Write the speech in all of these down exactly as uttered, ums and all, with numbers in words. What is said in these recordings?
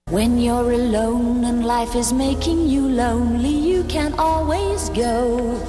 When you're alone and life is making you lonely, you can always go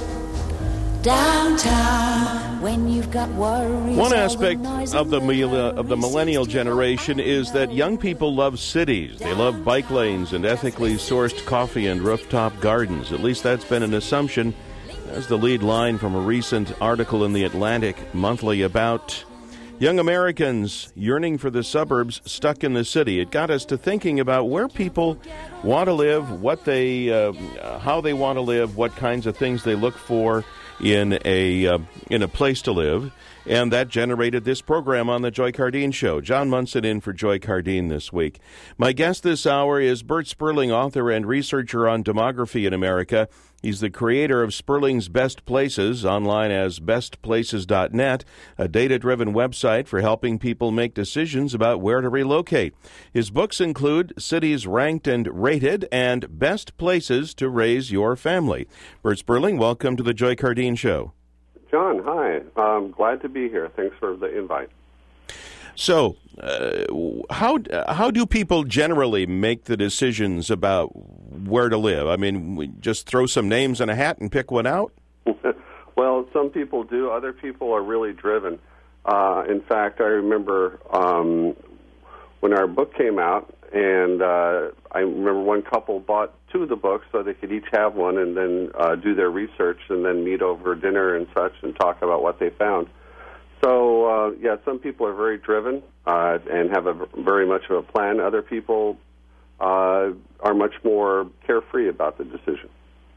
downtown when you've got worries. One aspect of the of the millennial generation is that young people love cities. They love bike lanes and ethically sourced coffee and rooftop gardens. At least that's been an assumption. That's the lead line from a recent article in the Atlantic Monthly about young Americans yearning for the suburbs, stuck in the city. It got us to thinking about where people want to live, what they, uh, how they want to live, what kinds of things they look for in a uh, in a place to live, and that generated this program on the Joy Cardeen Show. John Munson in for Joy Cardeen this week. My guest this hour is Bert Sperling, author and researcher on demography in America. He's the creator of Sperling's Best Places, online as best places dot net, a data-driven website for helping people make decisions about where to relocate. His books include Cities Ranked and Rated and Best Places to Raise Your Family. Bert Sperling, welcome to the Joy Cardeen Show. John, hi. I'm glad to be here. Thanks for the invite. So, uh, how how do people generally make the decisions about where to live? I mean, we just throw some names in a hat and pick one out? Well, some people do. Other people are really driven. Uh, in fact, I remember um, when our book came out, and uh, I remember one couple bought two of the books so they could each have one and then uh, do their research and then meet over dinner and such and talk about what they found. So, uh, yeah, some people are very driven uh, and have a very much of a plan. Other people uh, are much more carefree about the decision.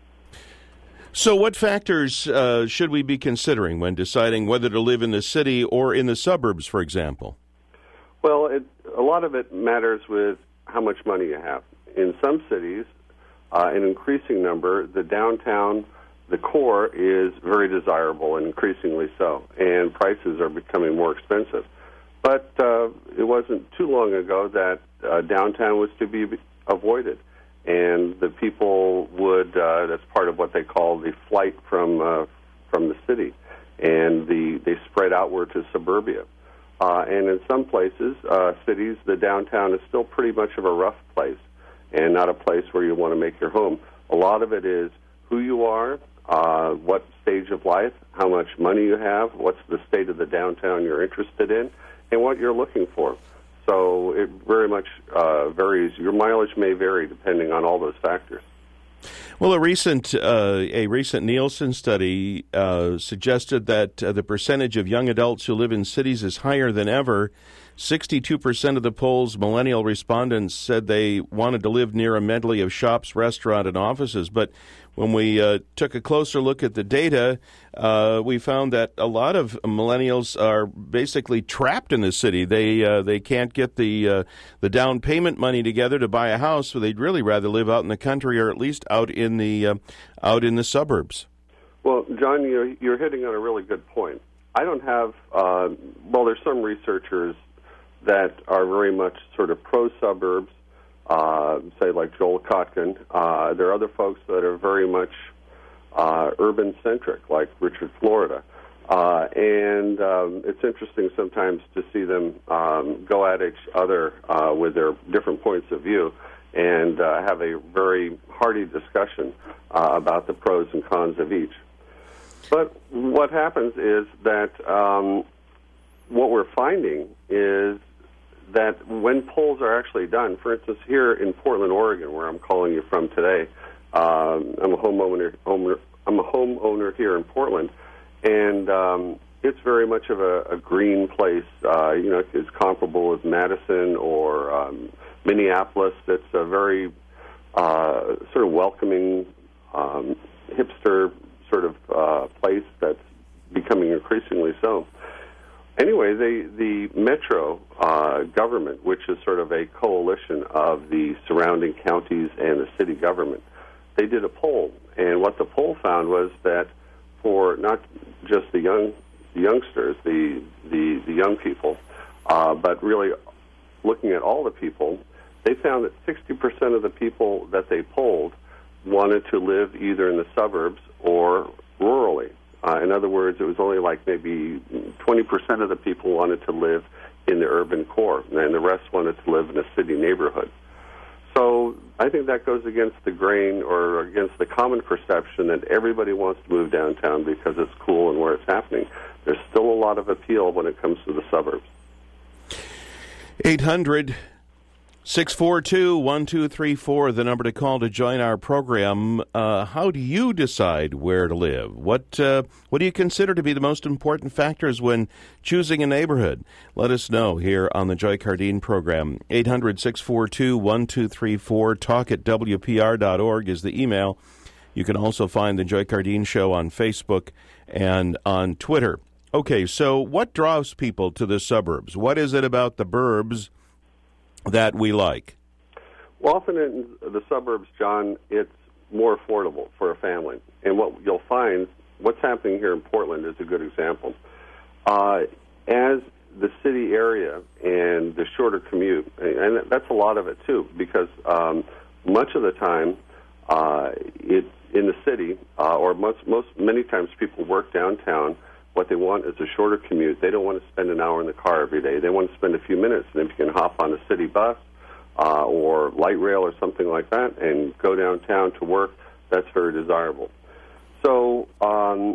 So what factors uh, should we be considering when deciding whether to live in the city or in the suburbs, for example? Well, it, a lot of it matters with how much money you have. In some cities, uh, an increasing number, the downtown, the core is very desirable and increasingly so, and prices are becoming more expensive. But uh, it wasn't too long ago that uh, downtown was to be avoided, and the people would, uh, that's part of what they call the flight from uh, from the city, and the they spread outward to suburbia. Uh, and in some places, uh, cities, the downtown is still pretty much of a rough place and not a place where you want to make your home. A lot of it is who you are, uh, what stage of life, how much money you have, what's the state of the downtown you're interested in, and what you're looking for. So it very much uh, varies. Your mileage may vary depending on all those factors. Well, a recent uh, a recent Nielsen study uh, suggested that uh, the percentage of young adults who live in cities is higher than ever. sixty-two percent of the poll's millennial respondents said they wanted to live near a medley of shops, restaurants, and offices. But when we uh, took a closer look at the data, uh, we found that a lot of millennials are basically trapped in the city. They uh, they can't get the uh, the down payment money together to buy a house, so they'd really rather live out in the country or at least out in the uh, out in the suburbs. Well, John, you're, you're hitting on a really good point. I don't have uh, well, there's some researchers that are very much sort of pro-suburbs, uh, say like Joel Kotkin. Uh, there are other folks that are very much uh, urban-centric, like Richard Florida. Uh, and um, it's interesting sometimes to see them um, go at each other uh, with their different points of view and uh, have a very hearty discussion uh, about the pros and cons of each. But what happens is that um, what we're finding is that when polls are actually done, for instance, here in Portland, Oregon, where I'm calling you from today, um, I'm a homeowner. Home, I'm a homeowner here in Portland, and um, it's very much of a, a green place. Uh, you know, it's comparable with Madison or um, Minneapolis. It's a very uh, sort of welcoming, um, hipster sort of uh, place that's becoming increasingly so. Anyway, the, the metro uh, government, which is sort of a coalition of the surrounding counties and the city government, they did a poll. And what the poll found was that for not just the young the youngsters, the, the, the young people, uh, but really looking at all the people, they found that sixty percent of the people that they polled wanted to live either in the suburbs or rurally. Uh, in other words, it was only like maybe twenty percent of the people wanted to live in the urban core, and the rest wanted to live in a city neighborhood. I think that goes against the grain or against the common perception that everybody wants to move downtown because it's cool and where it's happening. There's still a lot of appeal when it comes to the suburbs. eight hundred, six four two, one two three four, the number to call to join our program. Uh, how do you decide where to live? What uh, what do you consider to be the most important factors when choosing a neighborhood? Let us know here on the Joy Cardine program. eight hundred, six four two, one two three four. Talk at W P R dot org is the email. You can also find the Joy Cardine Show on Facebook and on Twitter. Okay, so what draws people to the suburbs? What is it about the burbs that we like? Well, often in the suburbs, John, it's more affordable for a family. And what you'll find, what's happening here in Portland is a good example. Uh, as the city area and the shorter commute, and that's a lot of it too, because um, much of the time, uh, it in the city, uh, or most, most many times people work downtown. What they want is a shorter commute. They don't want to spend an hour in the car every day. They want to spend a few minutes, and if you can hop on a city bus uh, or light rail or something like that and go downtown to work, that's very desirable. So um,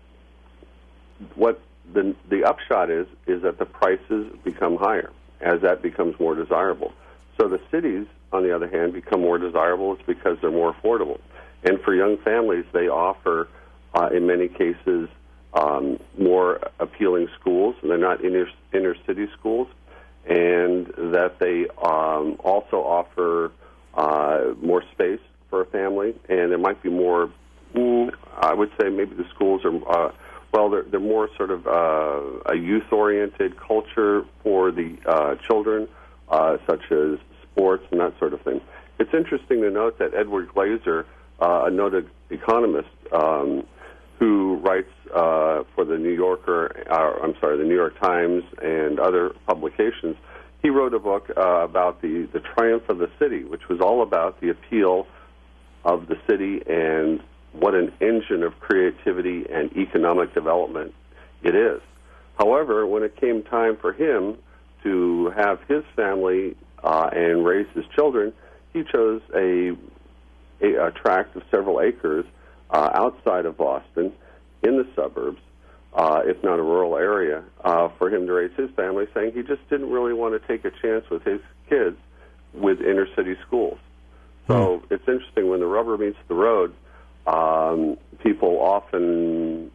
what the, the upshot is, is that the prices become higher as that becomes more desirable. So the cities, on the other hand, become more desirable. It's because they're more affordable. And for young families, they offer, uh, in many cases, Um, more appealing schools, and they're not inner, inner city schools, and that they um, also offer uh, more space for a family, and there might be more, mm, I would say maybe the schools are, uh, well, they're, they're more sort of uh, a youth-oriented culture for the uh, children, uh, such as sports and that sort of thing. It's interesting to note that Edward Glaser, uh, a noted economist, um, who writes uh, for the New Yorker, uh, I'm sorry, the New York Times and other publications, he wrote a book uh, about the, the triumph of the city, which was all about the appeal of the city and what an engine of creativity and economic development it is. However, when it came time for him to have his family uh, and raise his children, he chose a, a, a tract of several acres Uh, outside of Boston, in the suburbs, uh, if not a rural area, uh, for him to raise his family, saying he just didn't really want to take a chance with his kids with inner city schools. So hmm. it's interesting, when the rubber meets the road, um, people often,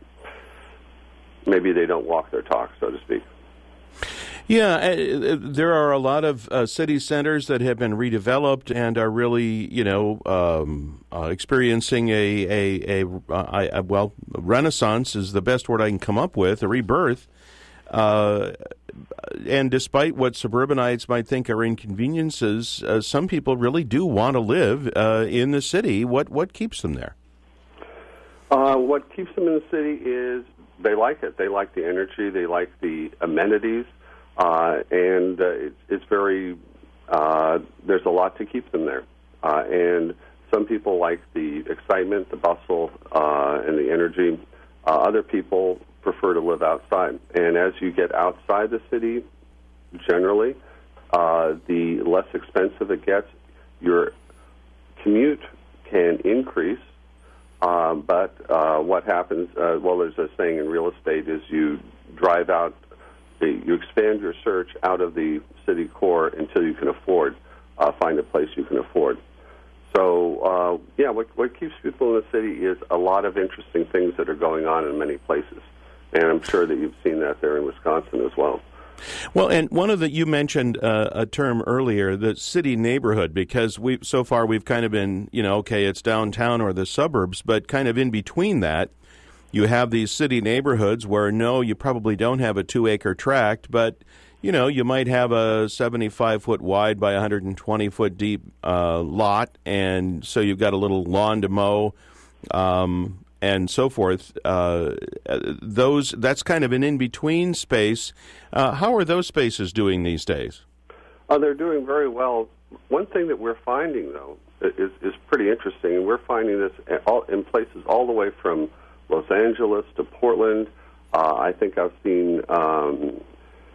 maybe they don't walk their talk, so to speak. Yeah, uh, there are a lot of uh, city centers that have been redeveloped and are really, you know, um, uh, experiencing a, a, a, a, a, well, renaissance is the best word I can come up with, a rebirth. Uh, and despite what suburbanites might think are inconveniences, uh, some people really do want to live uh, in the city. What, what keeps them there? Uh, what keeps them in the city is they like it. They like the energy. They like the amenities. Uh, and uh, it's, it's very, uh, there's a lot to keep them there. Uh, and some people like the excitement, the bustle, uh, and the energy. Uh, other people prefer to live outside. And as you get outside the city, generally, uh, the less expensive it gets. Your commute can increase, uh, but uh, what happens, uh, well, there's a saying in real estate is you drive out, you expand your search out of the city core until you can afford, uh, find a place you can afford. So, uh, yeah, what, what keeps people in the city is a lot of interesting things that are going on in many places. And I'm sure that you've seen that there in Wisconsin as well. Well, and one of the, you mentioned uh, a term earlier, the city neighborhood, because we so far we've kind of been, you know, okay, it's downtown or the suburbs, but kind of in between that, you have these city neighborhoods where, no, you probably don't have a two-acre tract, but, you know, you might have a seventy-five foot wide by one hundred twenty foot deep uh, lot, and so you've got a little lawn to mow um, and so forth. Uh, those That's kind of an in-between space. Uh, how are those spaces doing these days? Uh, they're doing very well. One thing that we're finding, though, is, is pretty interesting, and we're finding this all, in places all the way from Los Angeles to Portland. Uh, I think I've seen um,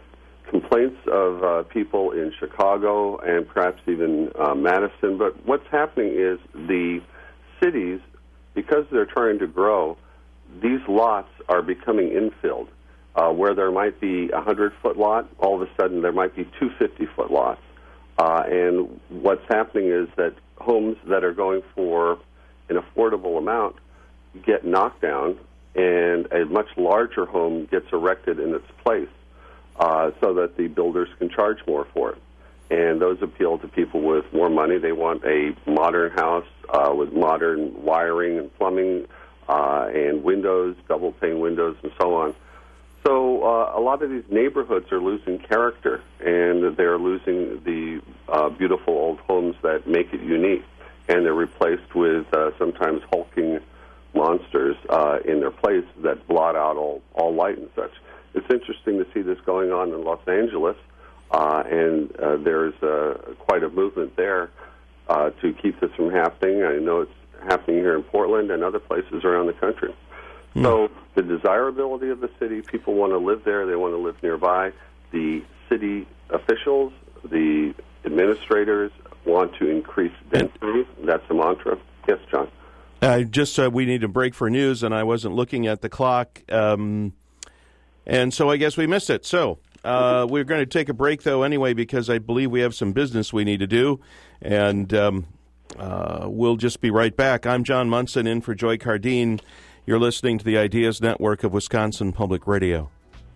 complaints of uh, people in Chicago and perhaps even uh, Madison. But what's happening is the cities, because they're trying to grow, these lots are becoming infilled. Uh, where there might be a hundred-foot lot, all of a sudden there might be two fifty-foot lots. Uh, and what's happening is that homes that are going for an affordable amount get knocked down, and a much larger home gets erected in its place uh, so that the builders can charge more for it. And those appeal to people with more money. They want a modern house uh, with modern wiring and plumbing uh, and windows, double-pane windows, and so on. So uh, a lot of these neighborhoods are losing character, and they're losing the uh, beautiful old homes that make it unique, and they're replaced with uh, sometimes hulking monsters uh, in their place that blot out all, all light and such. It's interesting to see this going on in Los Angeles, uh, and uh, there's uh, quite a movement there uh, to keep this from happening. I know it's happening here in Portland and other places around the country. So the desirability of the city, people want to live there, they want to live nearby. The city officials, the administrators want to increase density. That's the mantra. Yes, John. Uh, just uh, we need a break for news, and I wasn't looking at the clock, um, and so I guess we missed it. So uh, we're going to take a break, though, anyway, because I believe we have some business we need to do, and um, uh, we'll just be right back. I'm John Munson, in for Joy Cardine. You're listening to the Ideas Network of Wisconsin Public Radio.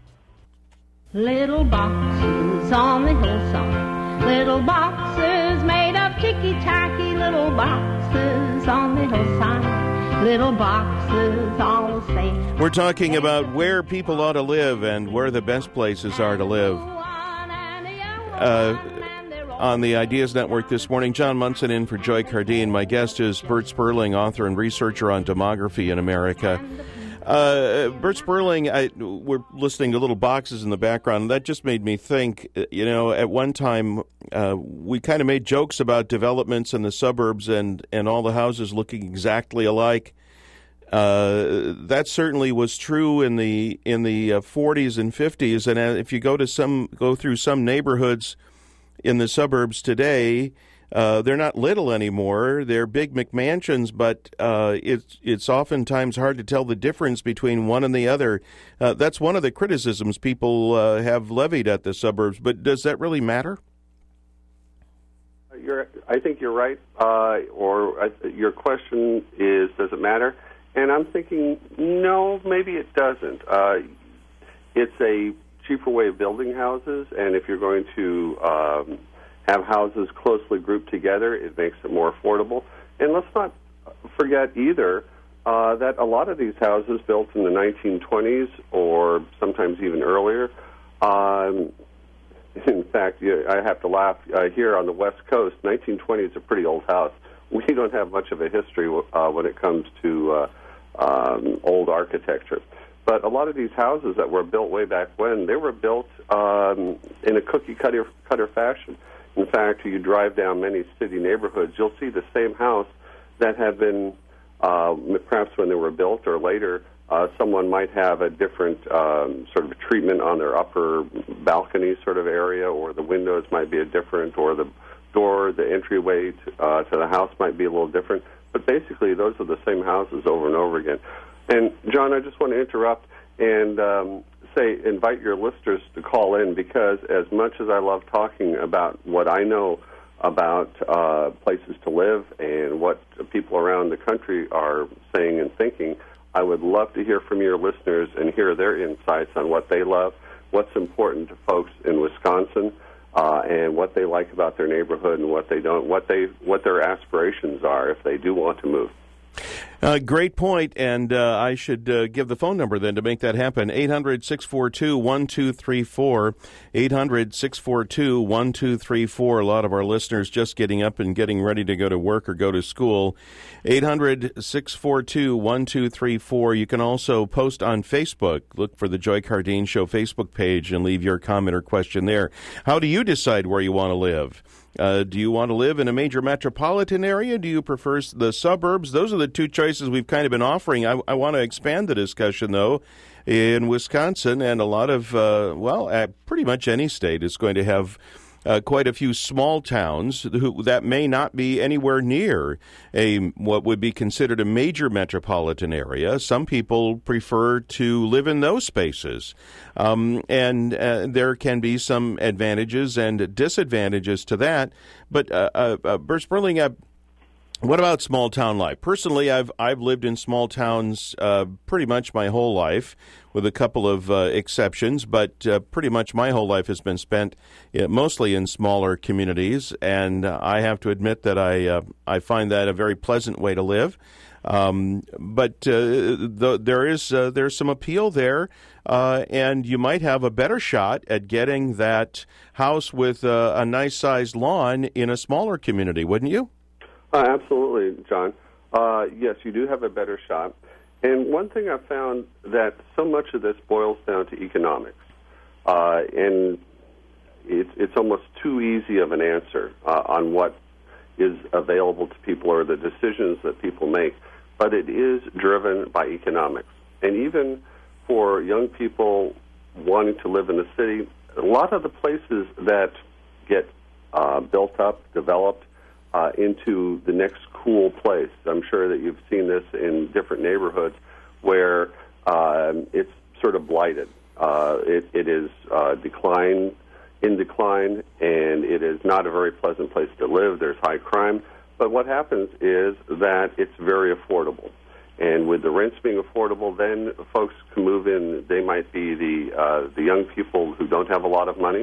Little boxes on the hillside, little boxes made of ticky-tacky, little boxes on the hillside, little boxes all the same. We're talking about where people ought to live and where the best places are to live. Uh, on the Ideas Network this morning, John Munson in for Joy Cardine. My guest is Bert Sperling, author and researcher on demography in America. Uh, Bert Sperling, I, we're listening to little boxes in the background. That just made me think, you know, at one time uh, we kind of made jokes about developments in the suburbs and, and all the houses looking exactly alike. Uh, that certainly was true in the in the uh, forties and fifties. And if you go to some go through some neighborhoods in the suburbs today, uh, they're not little anymore. They're big McMansions, but uh, it's it's oftentimes hard to tell the difference between one and the other. Uh, that's one of the criticisms people uh, have levied at the suburbs. But does that really matter? You're, I think you're right. Uh, or uh, your question is, does it matter? And I'm thinking, no, maybe it doesn't. Uh, it's a cheaper way of building houses, and if you're going to um, have houses closely grouped together, it makes it more affordable. And let's not forget either uh, that a lot of these houses built in the nineteen twenties or sometimes even earlier, um, in fact, I have to laugh, uh, here on the West Coast, nineteen twenty is a pretty old house. We don't have much of a history uh, when it comes to uh, um, old architecture. But a lot of these houses that were built way back when, they were built um, in a cookie-cutter cutter fashion. In fact, you drive down many city neighborhoods, you'll see the same house that had been, uh, perhaps when they were built or later, uh, someone might have a different um, sort of treatment on their upper balcony sort of area, or the windows might be a different, or the door, the entryway to, uh, to the house might be a little different. But basically, those are the same houses over and over again. And, John, I just want to interrupt and um, say, invite your listeners to call in, because as much as I love talking about what I know about uh, places to live and what people around the country are saying and thinking, I would love to hear from your listeners and hear their insights on what they love, what's important to folks in Wisconsin, uh, and what they like about their neighborhood and what they don't, what they what their aspirations are if they do want to move. Uh, great point, and uh, I should uh, give the phone number then to make that happen. eight hundred, six four two, one two three four, eight hundred, six four two, one two three four. A lot of our listeners just getting up and getting ready to go to work or go to school. eight hundred, six four two, one two three four. You can also post on Facebook. Look for the Joy Cardine Show Facebook page and leave your comment or question there. How do you decide where you want to live? Uh, do you want to live in a major metropolitan area? Do you prefer s- the suburbs? Those are the two choices we've kind of been offering. I, I want to expand the discussion, though. In Wisconsin and a lot of, uh, well, uh, pretty much any state is going to have Uh, quite a few small towns who, that may not be anywhere near a what would be considered a major metropolitan area. Some people prefer to live in those spaces, um, and uh, there can be some advantages and disadvantages to that. But uh, uh, uh, Bert Sperling, uh, what about small town life? Personally, I've I've lived in small towns uh, pretty much my whole life, with a couple of uh, exceptions, but uh, pretty much my whole life has been spent uh, mostly in smaller communities, and uh, I have to admit that I uh, I find that a very pleasant way to live. Um, but uh, the, there is uh, there's some appeal there, uh, and you might have a better shot at getting that house with uh, a nice sized lawn in a smaller community, wouldn't you? Uh, absolutely, John. Uh, yes, you do have a better shot. And one thing I've found that so much of this boils down to economics, uh, and it's, it's almost too easy of an answer uh, on what is available to people or the decisions that people make, but it is driven by economics. And even for young people wanting to live in the city, a lot of the places that get uh, built up, developed, Uh, into the next cool place. I'm sure that you've seen this in different neighborhoods where um, it's sort of blighted. Uh, it, it is uh, decline, in decline, and it is not a very pleasant place to live. There's high crime. But what happens is that it's very affordable. And with the rents being affordable, then folks can move in. They might be the uh, the young people who don't have a lot of money.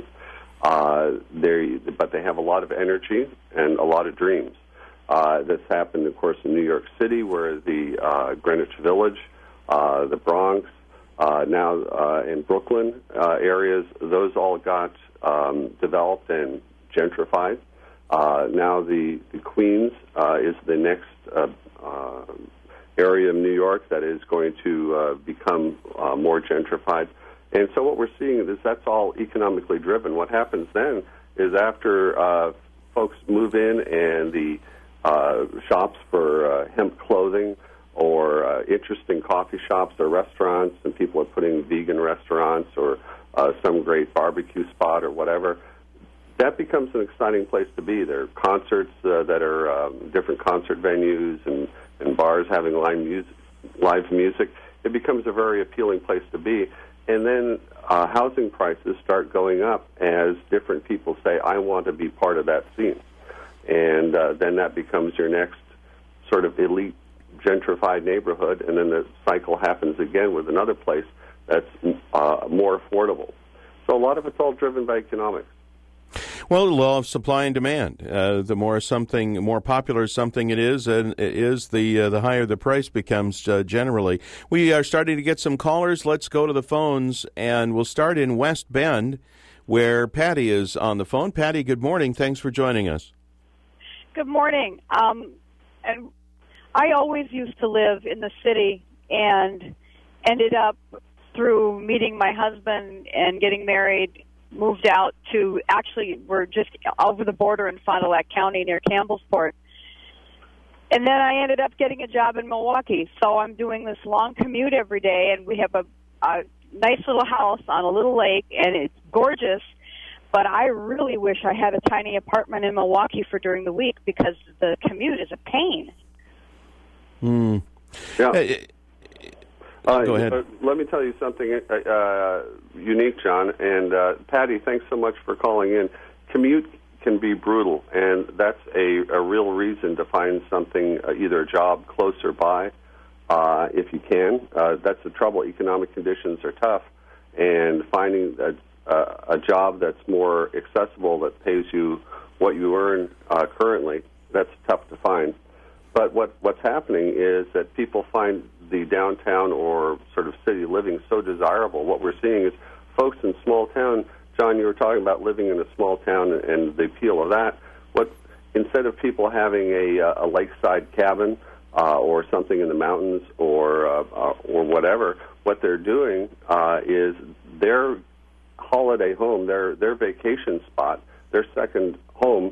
Uh, they, but they have a lot of energy and a lot of dreams. Uh, this happened, of course, in New York City, where the uh, Greenwich Village, uh, the Bronx, uh, now uh, in Brooklyn uh, areas, those all got um, developed and gentrified. Uh, now the, the Queens uh, is the next uh, uh, area of New York that is going to uh, become uh, more gentrified. And so what we're seeing is that's all economically driven. What happens then is after uh, folks move in and the uh, shops for uh, hemp clothing or uh, interesting coffee shops or restaurants, and people are putting vegan restaurants or uh, some great barbecue spot or whatever, that becomes an exciting place to be. There are concerts uh, that are um, different concert venues and, and bars having live music, live music. It becomes a very appealing place to be. And then uh, housing prices start going up as different people say, I want to be part of that scene. And uh, then that becomes your next sort of elite gentrified neighborhood, and then the cycle happens again with another place that's uh, more affordable. So a lot of it's all driven by economics. Well, the law of supply and demand. Uh, the more something, more popular something it is, and it is the uh, the higher the price becomes. Uh, generally, we are starting to get some callers. Let's go to the phones, and we'll start in West Bend, where Patty is on the phone. Patty, good morning. Thanks for joining us. Good morning. Um, and I always used to live in the city, and ended up through meeting my husband and getting married, moved out to, actually, we're just over the border in Fond du Lac County near Campbellsport. And then I ended up getting a job in Milwaukee. So I'm doing this long commute every day, and we have a, a nice little house on a little lake, and it's gorgeous. But I really wish I had a tiny apartment in Milwaukee for during the week, because the commute is a pain. Hmm. Yeah. Hey, Uh, Go ahead. Uh, let me tell you something uh, uh, unique, John. And uh, Patty, thanks so much for calling in. Commute can be brutal, and that's a, a real reason to find something, uh, either a job closer by, uh, if you can. Uh, that's the trouble. Economic conditions are tough, and finding a, uh, a job that's more accessible, that pays you what you earn uh, currently, that's tough to find. But what, what's happening is that people find the downtown or sort of city living so desirable. What we're seeing is folks in small town. John, you were talking about living in a small town and the appeal of that. What instead of people having a, a lakeside cabin uh, or something in the mountains or uh, uh, or whatever, what they're doing uh, is their holiday home, their their vacation spot, their second home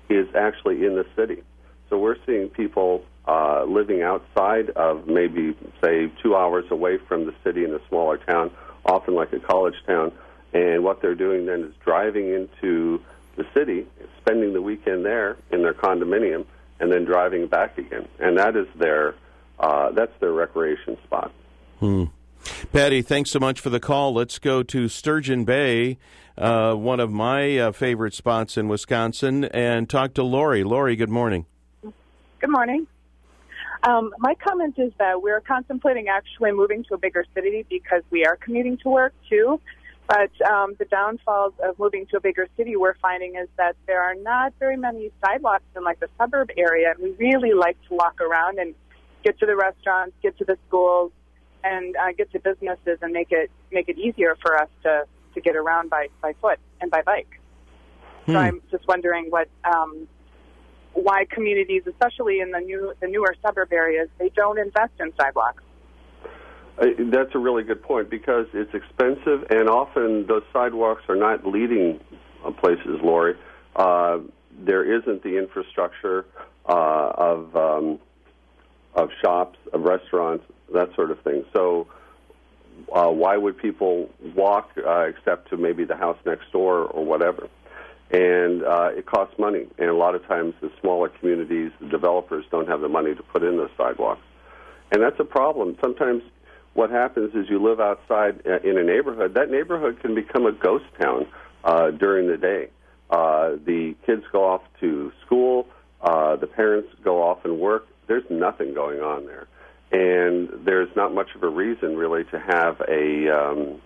is actually in the city. So we're seeing people uh, living outside of maybe, say, two hours away from the city in a smaller town, often like a college town, and what they're doing then is driving into the city, spending the weekend there in their condominium, and then driving back again. And that is their, uh, that's their recreation spot. Hmm. Patty, thanks so much for the call. Let's go to Sturgeon Bay, uh, one of my uh, favorite spots in Wisconsin, and talk to Lori. Lori, good morning. Good morning. Um, my comment is that we're contemplating actually moving to a bigger city because we are commuting to work, too. But um, the downfalls of moving to a bigger city we're finding is that there are not very many sidewalks in, like, the suburb area. And we really like to walk around and get to the restaurants, get to the schools, and uh, get to businesses and make it make it easier for us to, to get around by, by foot and by bike. Hmm. So I'm just wondering what um, why communities, especially in the new the newer suburb areas, they don't invest in sidewalks. Uh, that's a really good point because it's expensive, and often those sidewalks are not leading uh, places, Lori. Uh, there isn't the infrastructure uh, of um, of shops, of restaurants, that sort of thing. So uh, why would people walk uh, except to maybe the house next door or whatever? And uh, it costs money. And a lot of times the smaller communities, the developers don't have the money to put in those sidewalks. And that's a problem. Sometimes what happens is you live outside in a neighborhood. That neighborhood can become a ghost town uh, during the day. Uh, the kids go off to school. Uh, the parents go off and work. There's nothing going on there. And there's not much of a reason, really, to have a um,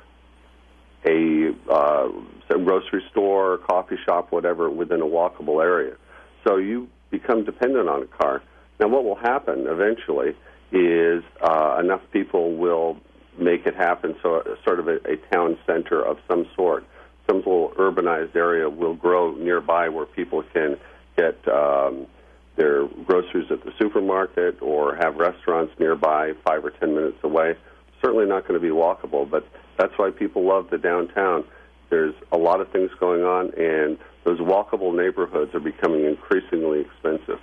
a uh, grocery store, coffee shop, whatever, within a walkable area. So you become dependent on a car. Now, what will happen eventually is uh, enough people will make it happen, so sort of a, a town center of some sort. Some little urbanized area will grow nearby where people can get um, their groceries at the supermarket or have restaurants nearby five or ten minutes away. Certainly not going to be walkable, but that's why people love the downtown. There's a lot of things going on, and those walkable neighborhoods are becoming increasingly expensive.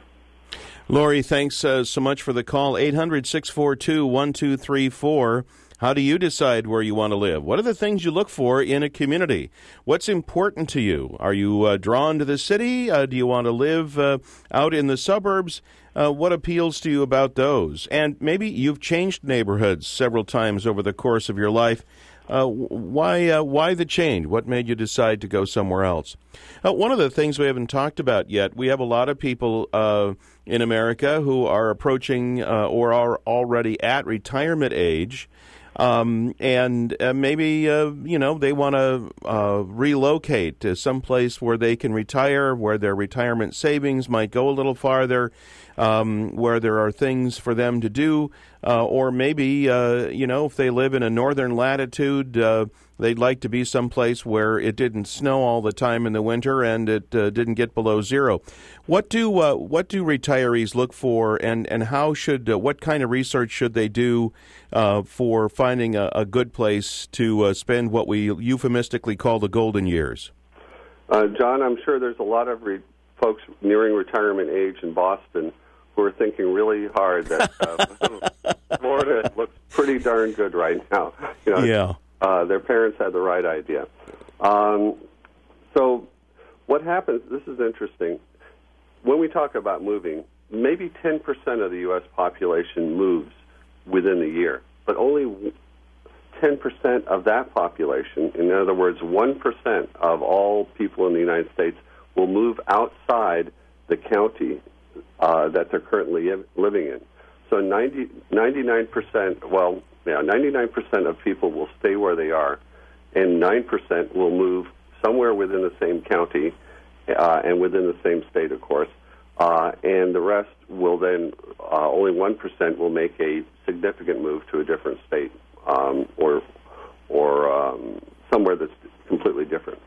Lori, thanks uh, so much for the call. eight hundred, six four two, one two three four. How do you decide where you want to live? What are the things you look for in a community? What's important to you? Are you uh, drawn to the city? Uh, do you want to live uh, out in the suburbs? Uh, what appeals to you about those? And maybe you've changed neighborhoods several times over the course of your life. Uh, why uh, why the change? What made you decide to go somewhere else? Uh, one of the things we haven't talked about yet, we have a lot of people uh, in America who are approaching uh, or are already at retirement age. Um, and uh, maybe, uh, you know, they want to uh, relocate to some place where they can retire, where their retirement savings might go a little farther, um, where there are things for them to do. Uh, or maybe, uh, you know, if they live in a northern latitude, uh, they'd like to be someplace where it didn't snow all the time in the winter and it uh, didn't get below zero. What do uh, what do retirees look for, and, and how should uh, what kind of research should they do uh, for finding a, a good place to uh, spend what we euphemistically call the golden years? Uh, John, I'm sure there's a lot of re- folks nearing retirement age in Boston who are thinking really hard that uh, Florida looks pretty darn good right now. You know, yeah. Uh, their parents had the right idea. Um, so what happens, this is interesting, when we talk about moving, maybe ten percent of the U S population moves within a year, but only ten percent of that population, in other words, one percent of all people in the United States will move outside the county uh, that they're currently living in. So ninety, ninety-nine percent, well, yeah, ninety-nine percent of people will stay where they are, and nine percent will move somewhere within the same county uh, and within the same state, of course. Uh, and the rest will then, uh, only one percent will make a significant move to a different state um, or or um, somewhere that's completely different.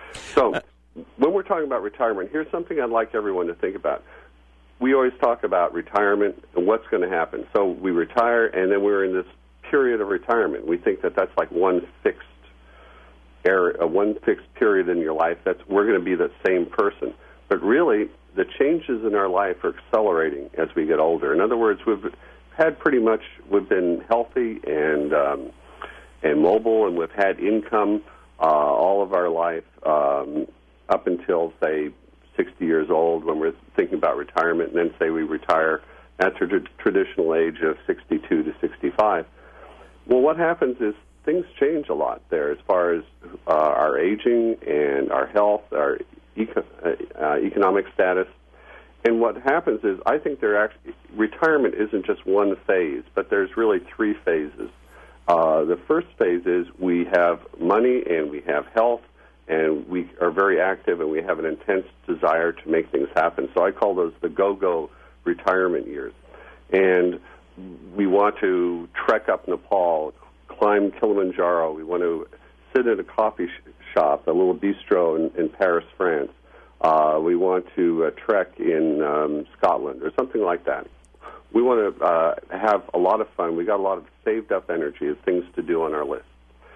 So when we're talking about retirement, here's something I'd like everyone to think about. We always talk about retirement and what's going to happen. So we retire, and then we're in this period of retirement. We think that that's like one fixed area, one fixed period in your life. That's we're going to be the same person. but really the changes in our life are accelerating as we get older. In other words, we've had pretty much, we've been healthy and um, and mobile, and we've had income uh, all of our life um, up until, say, sixty years old when we're thinking about retirement, and then say we retire at the traditional age of sixty-two to sixty-five. Well, what happens is things change a lot there as far as uh, our aging and our health, our eco- uh, economic status. And what happens is, I think there actually, retirement isn't just one phase, but there's really three phases. Uh, the first phase is we have money and we have health, and we are very active and we have an intense desire to make things happen. So I call those the go-go retirement years. And we want to trek up Nepal, climb Kilimanjaro. We want to sit at a coffee sh- shop, a little bistro in, in Paris, France. Uh, we want to uh, trek in um, Scotland or something like that. We want to uh, have a lot of fun. We got a lot of saved-up energy of things to do on our list.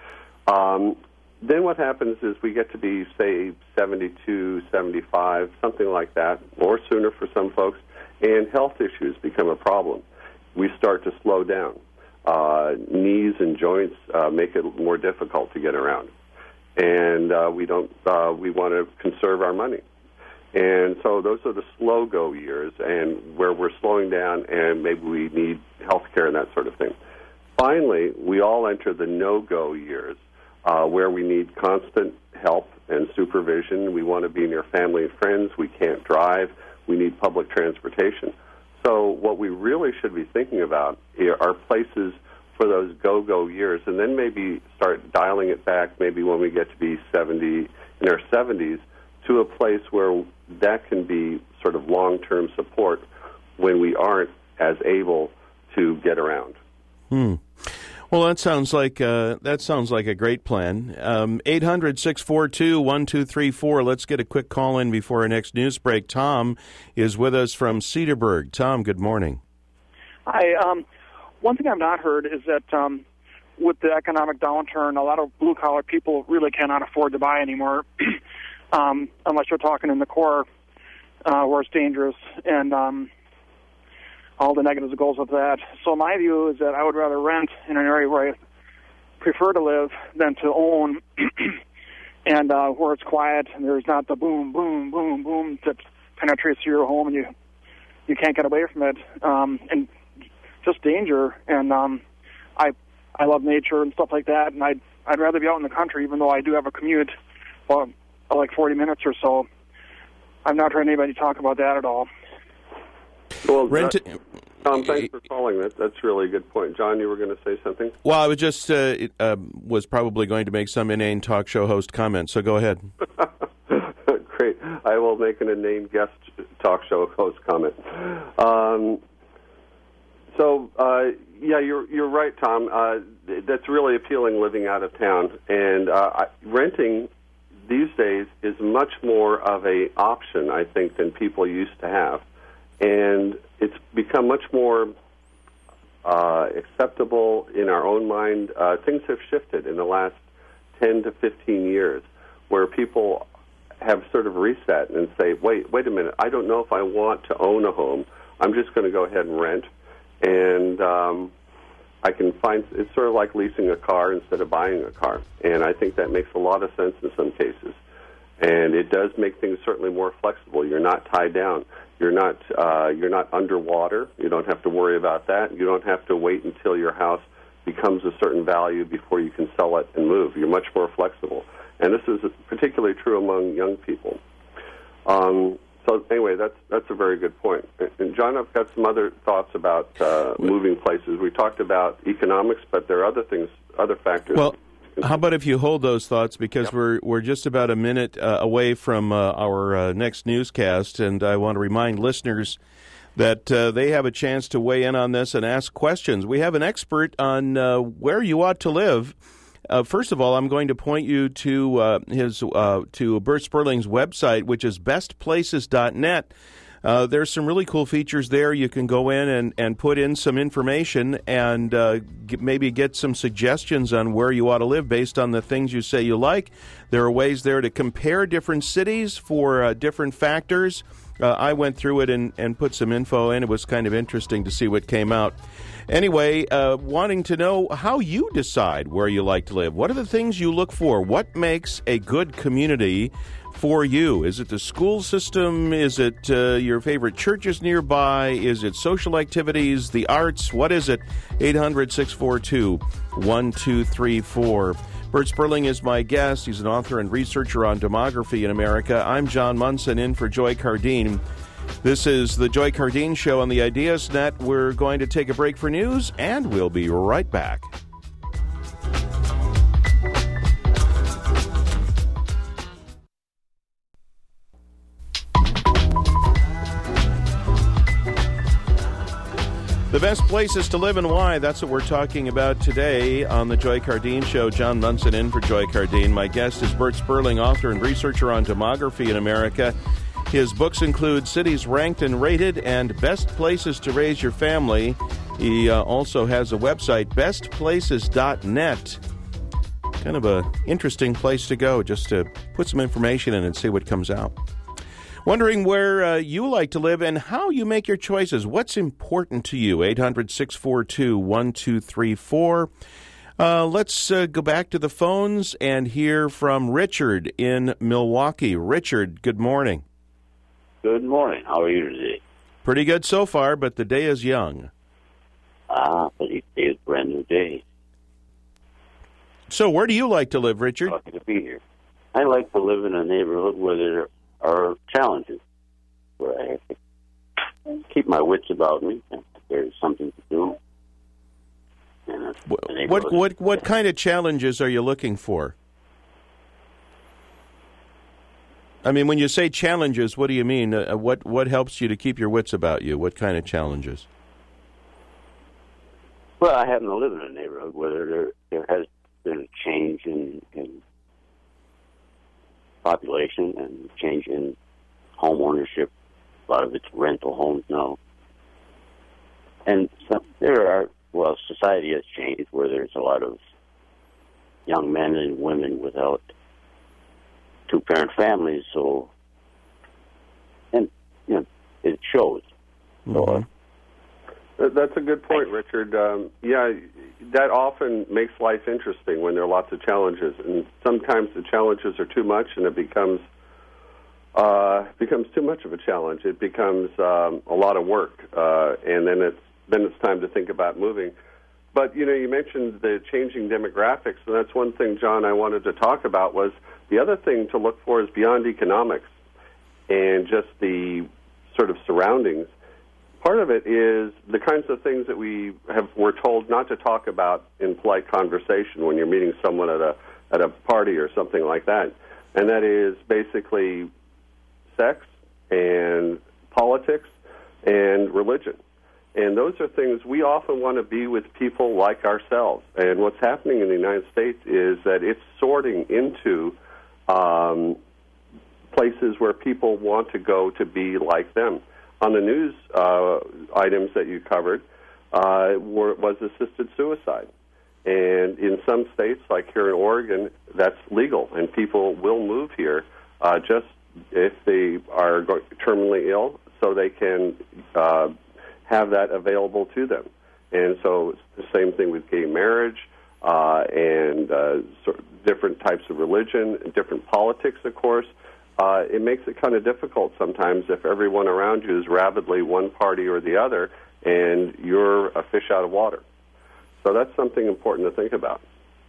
Um, then what happens is we get to be, say, seventy-two, seventy-five, something like that, or sooner for some folks, and health issues become a problem. We start to slow down. Uh, knees and joints uh, make it more difficult to get around, and uh, we don't. Uh, we want to conserve our money, and so those are the slow go years, and where we're slowing down, and maybe we need health care and that sort of thing. Finally, we all enter the no go years, uh, where we need constant help and supervision. We want to be near family and friends. We can't drive. We need public transportation. So what we really should be thinking about are places for those go-go years, and then maybe start dialing it back maybe when we get to be seventy, in our seventies, to a place where that can be sort of long-term support when we aren't as able to get around. Hmm. Well, that sounds like uh, that sounds like a great plan. Um, eight hundred, six four two, one two three four. Let's get a quick call in before our next news break. Tom is with us from Cedarburg. Tom, good morning. Hi. Um, one thing I've not heard is that um, with the economic downturn, a lot of blue-collar people really cannot afford to buy anymore, um, unless you're talking in the core, uh, where it's dangerous, and um, all the negatives that goes with that. So my view is that I would rather rent in an area where I prefer to live than to own, and uh, where it's quiet and there's not the boom, boom, boom, boom that penetrates through your home and you you can't get away from it, um, and just danger. And um, I I love nature and stuff like that, and I'd, I'd rather be out in the country, even though I do have a commute, well, like forty minutes or so. I've not heard anybody talk about that at all. Well, Rent- uh, Tom, thanks for calling. That, that's really a good point. John, you were going to say something? Well, I was just uh, uh, was probably going to make some inane talk show host comment, so go ahead. Great. I will make an inane guest talk show host comment. Um, so, uh, yeah, you're you're right, Tom. Uh, that's really appealing living out of town. And uh, I, renting these days is much more of a option, I think, than people used to have. And it's become much more uh, acceptable in our own mind. Uh, things have shifted in the last ten to fifteen years, where people have sort of reset and say, wait, wait a minute, I don't know if I want to own a home. I'm just going to go ahead and rent. And um, I can find, it's sort of like leasing a car instead of buying a car. And I think that makes a lot of sense in some cases. And it does make things certainly more flexible. You're not tied down. You're not uh, you're not underwater. You don't have to worry about that. You don't have to wait until your house becomes a certain value before you can sell it and move. You're much more flexible. And this is particularly true among young people. Um, so anyway, that's that's a very good point. And John, I've got some other thoughts about uh, moving places. We talked about economics, but there are other things, other factors. Well, how about if you hold those thoughts, because yep. we're we're just about a minute uh, away from uh, our uh, next newscast, and I want to remind listeners that uh, they have a chance to weigh in on this and ask questions. We have an expert on uh, where you ought to live. Uh, first of all, I'm going to point you to uh, his uh, to Bert Sperling's website, which is best places dot net. Uh, there's some really cool features there. You can go in and, and put in some information and uh, get, maybe get some suggestions on where you ought to live based on the things you say you like. There are ways there to compare different cities for uh, different factors. Uh, I went through it and, and put some info in. It was kind of interesting to see what came out. Anyway, uh, wanting to know how you decide where you like to live. What are the things you look for? What makes a good community for you? Is it the school system? Is it uh, your favorite churches nearby? Is it social activities, the arts? What is it? eight hundred, six four two, one two three four. Bert Sperling is my guest. He's an author and researcher on demography in America. I'm John Munson, in for Joy Cardine. This is the Joy Cardine Show on the Ideas Net. We're going to take a break for news, and we'll be right back. The best places to live and why. That's what we're talking about today on the Joy Cardine Show. John Munson in for Joy Cardine. My guest is Bert Sperling, author and researcher on demography in America. His books include Cities Ranked and Rated and Best Places to Raise Your Family. He uh, also has a website, best places dot net. Kind of a interesting place to go just to put some information in and see what comes out. Wondering where uh, you like to live and how you make your choices. What's important to you? eight hundred, six four two, one two three four. Uh, let's uh, go back to the phones and hear from Richard in Milwaukee. Richard, good morning. Good morning. How are you today? Pretty good so far, but the day is young. Ah, but each day is a brand new day. So where do you like to live, Richard? Lucky to be here. I like to live in a neighborhood where there are challenges, where I have to keep my wits about me, and there's something to do. And what, what what what kind of challenges are you looking for? I mean, when you say challenges, what do you mean? Uh, what what helps you to keep your wits about you? What kind of challenges? Well, I happen to live in a neighborhood where there there has been a change in, in population and change in home ownership. A lot of it's rental homes now. And some, there are, well, society has changed where there's a lot of young men and women without two-parent families, so, and, you know, it shows. Mm-hmm. So, That's a good point, Richard. Um, yeah, that often makes life interesting when there are lots of challenges, and sometimes the challenges are too much, and it becomes uh, becomes too much of a challenge. It becomes um, a lot of work, uh, and then it's then it's time to think about moving. But you know, you mentioned the changing demographics, and that's one thing, John, I wanted to talk about. Was the other thing to look for is beyond economics and just the sort of surroundings. Part of it is the kinds of things that we have we're told not to talk about in polite conversation when you're meeting someone at a at a party or something like that, and that is basically sex and politics and religion. And those are things we often want to be with people like ourselves. And what's happening in the United States is that it's sorting into um, places where people want to go to be like them. On the news uh, items that you covered uh, were, was assisted suicide. And in some states, like here in Oregon, that's legal, and people will move here uh, just if they are terminally ill, so they can uh, have that available to them. And so it's the same thing with gay marriage uh, and uh, sort of different types of religion, different politics, of course. Uh, it makes it kind of difficult sometimes if everyone around you is rabidly one party or the other, and you're a fish out of water. So that's something important to think about.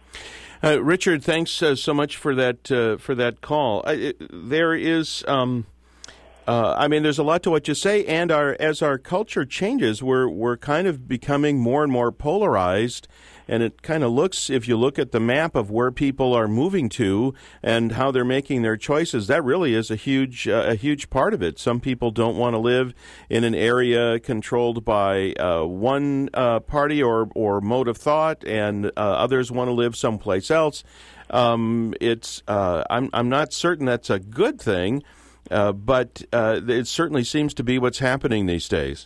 Uh, Richard, thanks uh, so much for that uh, for that call. Uh, it, there is, um, uh, I mean, there's a lot to what you say, and our as our culture changes, we're we're kind of becoming more and more polarized. And it kind of looks, if you look at the map of where people are moving to and how they're making their choices, that really is a huge uh, a huge part of it. Some people don't want to live in an area controlled by uh, one uh, party or, or mode of thought, and uh, others want to live someplace else. Um, it's uh, I'm I'm not certain that's a good thing. Uh, but uh, it certainly seems to be what's happening these days.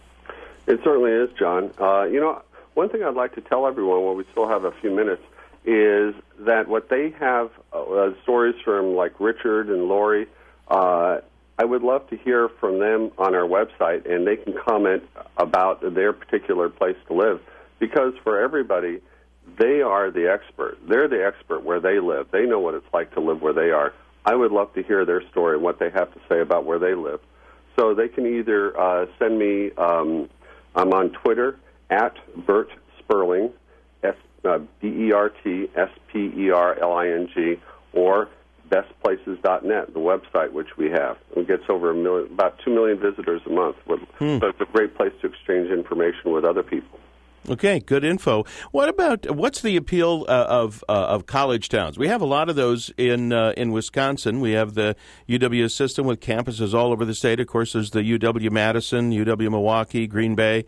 It certainly is, John. Uh, you know, one thing I'd like to tell everyone while we still have a few minutes is that what they have, uh, stories from like Richard and Lori, uh, I would love to hear from them on our website, and they can comment about their particular place to live. Because for everybody, they are the expert. They're the expert where they live. They know what it's like to live where they are. I would love to hear their story and what they have to say about where they live. So they can either uh, send me, um, I'm on Twitter, at Bert Sperling, S, uh, B E R T S P E R L I N G, or best places dot net, the website which we have. It gets over a million, about two million visitors a month. With, hmm. So it's a great place to exchange information with other people. Okay, good info. What about, what's the appeal uh, of uh, of college towns? We have a lot of those in uh, in Wisconsin. We have the U W system with campuses all over the state. Of course, there's the U W-Madison, U W-Milwaukee, Green Bay.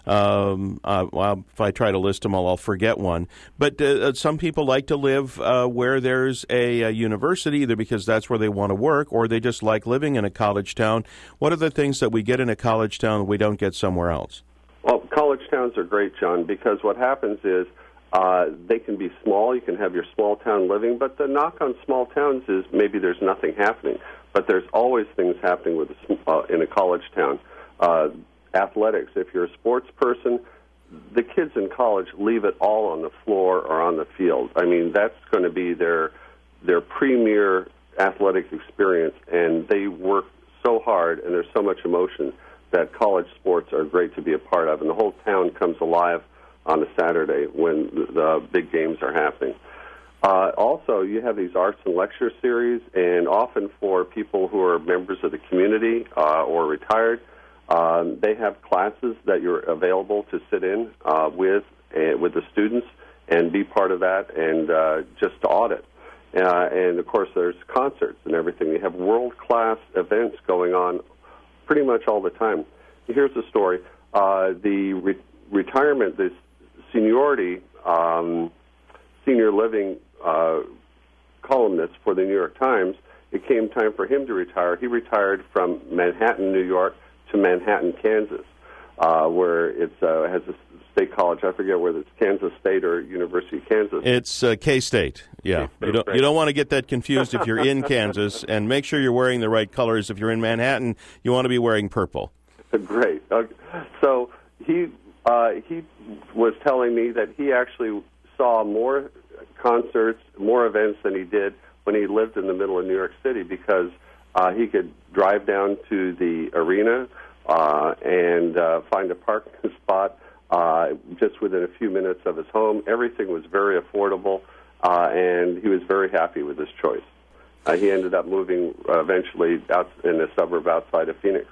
Um, uh, well, if I try to list them all, I'll forget one. But uh, some people like to live uh, where there's a, a university, either because that's where they want to work, or they just like living in a college town. What are the things that we get in a college town that we don't get somewhere else? Well, college towns are great, John, because what happens is uh, they can be small. You can have your small town living, but the knock on small towns is maybe there's nothing happening. But there's always things happening with a, uh, in a college town. Uh, athletics, if you're a sports person, the kids in college leave it all on the floor or on the field. I mean, that's going to be their their premier athletic experience, and they work so hard, and there's so much emotion that college sports are great to be a part of, and the whole town comes alive on a Saturday when the, the big games are happening. Uh, also, you have these arts and lecture series, and often for people who are members of the community uh, or retired, um, they have classes that you're available to sit in uh, with uh, with the students and be part of that, and uh, just to audit. Uh, and, of course, there's concerts and everything. You have world-class events going on pretty much all the time. Here's the story. Uh, the re- retirement, this seniority, um, senior living uh, columnist for the New York Times, it came time for him to retire. He retired from Manhattan, New York, to Manhattan, Kansas, uh, where it uh, has a state college. I forget whether it's Kansas State or University of Kansas. It's uh, K-State, yeah. You don't, you don't want to get that confused if you're in Kansas, and make sure you're wearing the right colors. If you're in Manhattan, you want to be wearing purple. Great. Okay. So he uh, he was telling me that he actually saw more concerts, more events than he did when he lived in the middle of New York City, because uh, he could drive down to the arena uh, and uh, find a parking spot Uh, just within a few minutes of his home. Everything was very affordable, uh, and he was very happy with his choice. Uh, he ended up moving uh, eventually out in a suburb outside of Phoenix.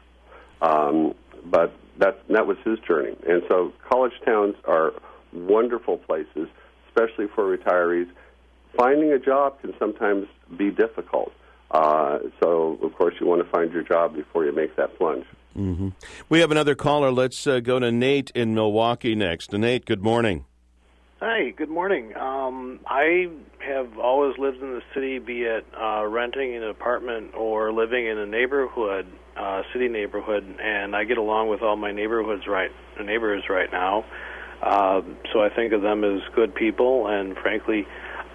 Um, but that, that was his journey. And so college towns are wonderful places, especially for retirees. Finding a job can sometimes be difficult. Uh, so, of course, you want to find your job before you make that plunge. Mm-hmm. We have another caller. Let's uh, go to Nate in Milwaukee next. Nate, good morning. Hi, good morning. Um, I have always lived in the city, be it uh, renting an apartment or living in a neighborhood, uh, city neighborhood, and I get along with all my neighborhoods right, neighbors right now. Uh, so I think of them as good people, and frankly,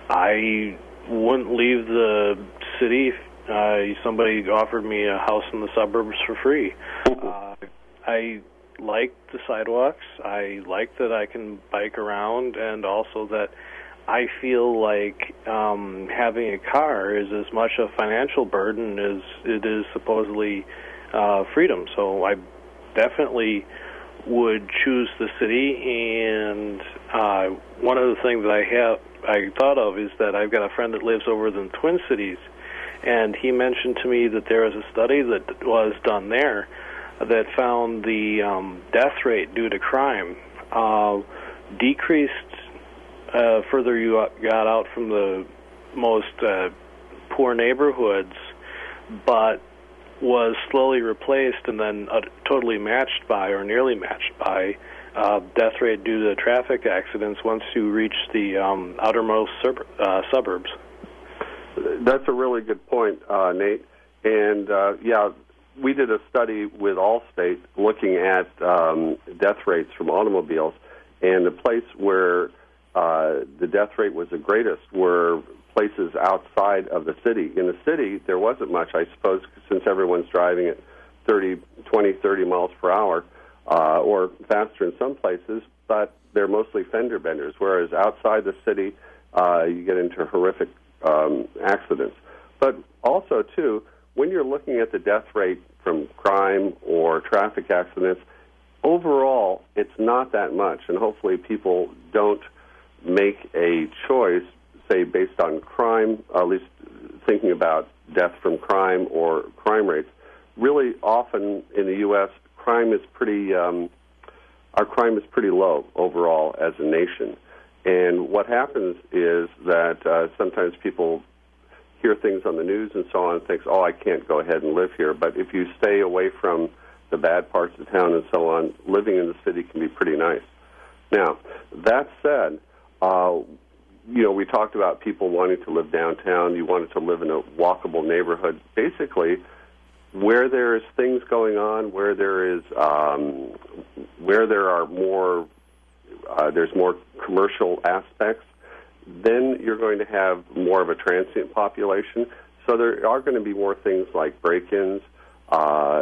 I wouldn't leave the city. Uh, somebody offered me a house in the suburbs for free. Uh, I like the sidewalks. I like that I can bike around, and also that I feel like um, having a car is as much a financial burden as it is supposedly uh, freedom. So I definitely would choose the city. And uh, one of the things that I have I thought of is that I've got a friend that lives over in the Twin Cities. And he mentioned to me that there was a study that was done there that found the um, death rate due to crime uh, decreased uh, further you got out from the most uh, poor neighborhoods, but was slowly replaced and then uh, totally matched by, or nearly matched by, uh, death rate due to traffic accidents once you reach the um, outermost sub- uh, suburbs. That's a really good point, uh, Nate. And, uh, yeah, we did a study with Allstate looking at um, death rates from automobiles, and the place where uh, the death rate was the greatest were places outside of the city. In the city, there wasn't much, I suppose, since everyone's driving at thirty, twenty, thirty miles per hour, uh, or faster in some places, but they're mostly fender benders, whereas outside the city, uh, you get into horrific um, accidents. But also, too, when you're looking at the death rate from crime or traffic accidents, overall, it's not that much, and hopefully people don't make a choice, say, based on crime, at least thinking about death from crime or crime rates. Really often in the U S, crime is pretty, um, our crime is pretty low overall as a nation. And what happens is that uh, sometimes people hear things on the news and so on and thinks, oh, I can't go ahead and live here. But if you stay away from the bad parts of town and so on, living in the city can be pretty nice. Now, that said, uh, you know, we talked about people wanting to live downtown. You wanted to live in a walkable neighborhood. Basically, where there is things going on, where there is, um, where there are more, uh, there's more commercial aspects, then you're going to have more of a transient population. So there are going to be more things like break-ins uh,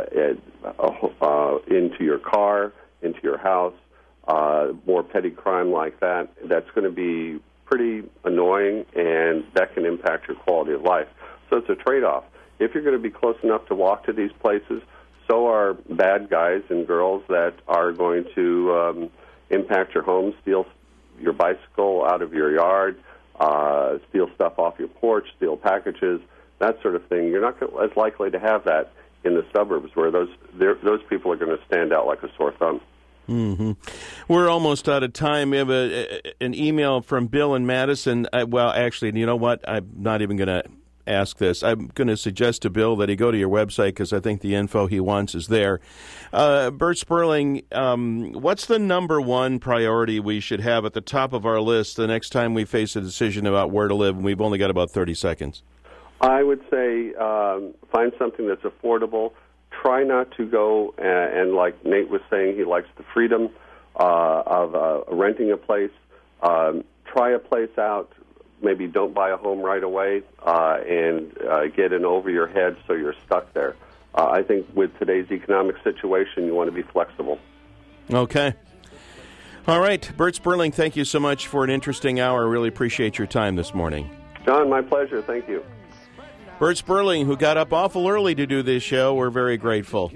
uh, into your car, into your house, uh, more petty crime like that. That's going to be pretty annoying, and that can impact your quality of life. So it's a trade-off. If you're going to be close enough to walk to these places, so are bad guys and girls that are going to um, impact your home, steal your bicycle out of your yard, uh, steal stuff off your porch, steal packages, that sort of thing. You're not as likely to have that in the suburbs, where those those people are going to stand out like a sore thumb. Mm-hmm. We're almost out of time. We have a, an email from Bill in Madison. I, well, actually, you know what? I'm not even going to ask this. I'm going to suggest to Bill that he go to your website because I think the info he wants is there. Uh, Bert Sperling, um, what's the number one priority we should have at the top of our list the next time we face a decision about where to live? And we've only got about thirty seconds. I would say um, find something that's affordable. Try not to go and, and like Nate was saying, he likes the freedom uh, of uh, renting a place. Um, try a place out. Maybe don't buy a home right away uh, and uh, get in over your head so you're stuck there. Uh, I think with today's economic situation, you want to be flexible. Okay. All right. Bert Sperling, thank you so much for an interesting hour. I really appreciate your time this morning. John, my pleasure. Thank you. Bert Sperling, who got up awful early to do this show, we're very grateful.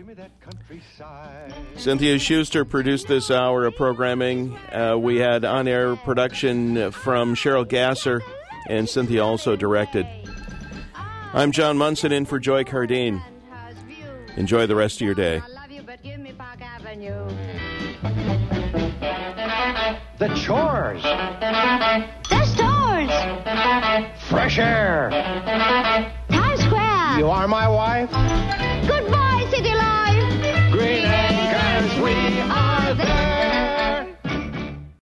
Cynthia Schuster produced this hour of programming. Uh, we had on-air production from Cheryl Gasser, and Cynthia also directed. I'm John Munson in for Joy Cardine. Enjoy the rest of your day. The chores. The stores. Fresh air. Times Square. You are my wife.